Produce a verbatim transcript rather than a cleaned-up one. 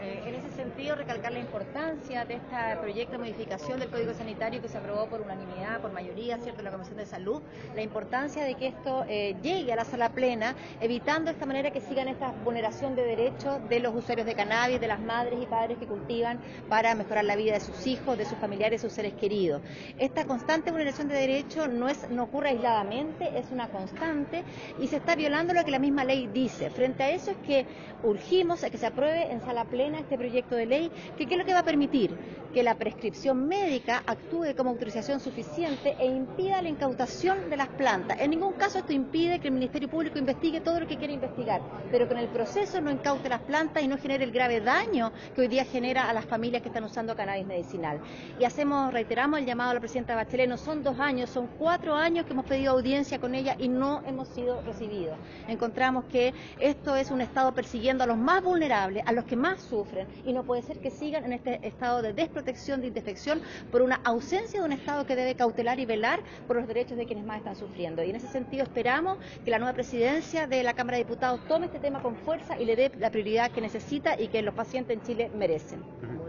Eh, en ese sentido, recalcar la importancia de este proyecto de modificación del Código Sanitario que se aprobó por unanimidad, por mayoría, ¿cierto?, en la Comisión de Salud, la importancia de que esto eh, llegue a la sala plena, evitando de esta manera que sigan esta vulneración de derechos de los usuarios de cannabis, de las madres y padres que cultivan para mejorar la vida de sus hijos, de sus familiares, de sus seres queridos. Esta constante vulneración de derechos no, es, no ocurre aisladamente, es una constante y se está violando lo que la misma ley dice. Frente a eso es que urgimos a que se apruebe en sala plena este proyecto de ley, que ¿qué es lo que va a permitir? Que la prescripción médica actúe como autorización suficiente e impida la incautación de las plantas. En ningún caso esto impide que el Ministerio Público investigue todo lo que quiere investigar, pero que en el proceso no incaute las plantas y no genere el grave daño que hoy día genera a las familias que están usando cannabis medicinal. Y hacemos, reiteramos el llamado a la presidenta Bachelet, no son dos años, son cuatro años que hemos pedido audiencia con ella y no hemos sido recibidos. Encontramos que esto es un Estado persiguiendo a los más vulnerables, a los que más sufren, y no puede ser que sigan en este estado de desprotección, de indefección, por una ausencia de un Estado que debe cautelar y velar por los derechos de quienes más están sufriendo. Y en ese sentido esperamos que la nueva presidencia de la Cámara de Diputados tome este tema con fuerza y le dé la prioridad que necesita y que los pacientes en Chile merecen.